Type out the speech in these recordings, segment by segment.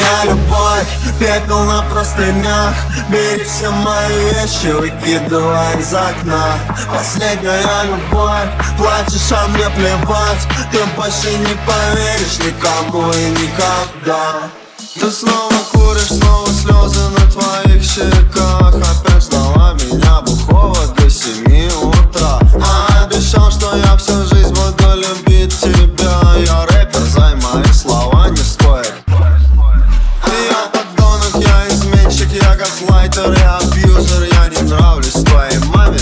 Последняя любовь, пепел на простынях. Бери все мои вещи, выкидывай из окна. Последняя любовь, плачешь, а мне плевать. Ты больше не поверишь никому и никогда. Ты снова куришь, снова слезы на твоих щеках. Опять ждала меня бухого до 7 утра. А обещал, что я всю жизнь буду любить тебя. Я рэпер, за мои слова не стоит. Я подонок, я изменщик, я газлайтер, я абьюзер. Я не нравлюсь твоей маме.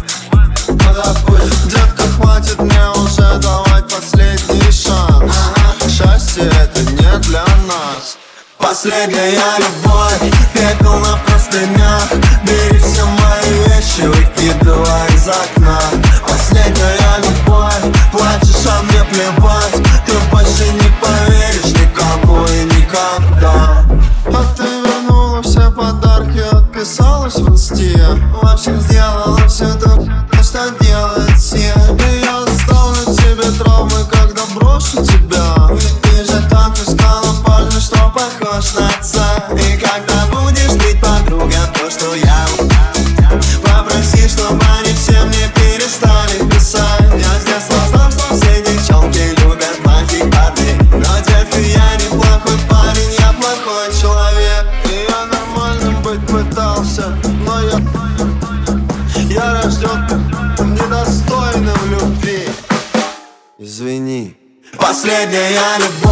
Детка, хватит мне уже давать последний шанс. Счастье это не для нас. Последняя любовь, пепел на простынях. Бери все мои вещи, выкидывай из окна. Последняя любовь, плачешь, а мне плевать. Ты больше не поверишь никому и никогда. А ты вернула все подарки, отписалась в инсте. В общем, сделала все то, что делает все. И я оставлю тебе травмы, когда брошу тебя. Ведь ты же так искала парня, что похож на отца. И когда будешь быть подруга, то что я попроси, чтобы они все мне перестали писать. Я с детства знал, что все девчонки любят плохих парней. Но детка, я не плохой парень, я плохой человек. И я нормальным быть пытался, но я рожден недостойным любви. Извини. Последняя любовь.